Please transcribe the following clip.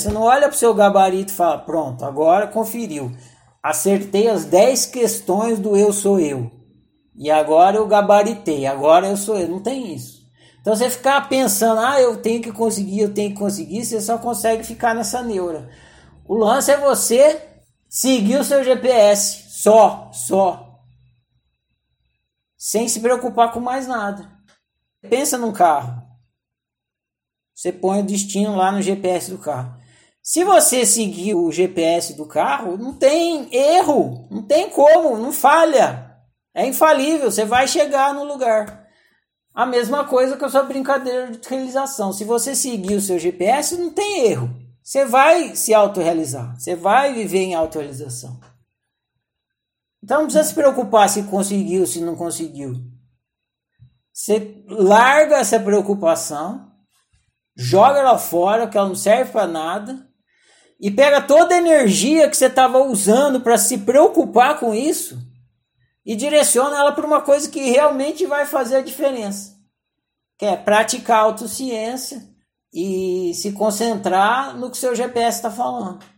Você não olha para o seu gabarito e fala, pronto, agora conferiu. Acertei as 10 questões do eu sou eu. E agora eu gabaritei, agora eu sou eu. Não tem isso. Então você ficar pensando, eu tenho que conseguir, você só consegue ficar nessa neura. O lance é você seguir o seu GPS, só. Sem se preocupar com mais nada. Pensa num carro. Você põe o destino lá no GPS do carro. Se você seguir o GPS do carro, não tem erro, não tem como, não falha. É infalível, você vai chegar no lugar. A mesma coisa que a sua brincadeira de realização. Se você seguir o seu GPS, não tem erro. Você vai se autorrealizar. Você vai viver em autorrealização. Então não precisa se preocupar se conseguiu, se não conseguiu. Você larga essa preocupação, joga ela fora, que ela não serve para nada, e pega toda a energia que você estava usando para se preocupar com isso e direciona ela para uma coisa que realmente vai fazer a diferença, que é praticar a autociência e se concentrar no que seu GPS está falando.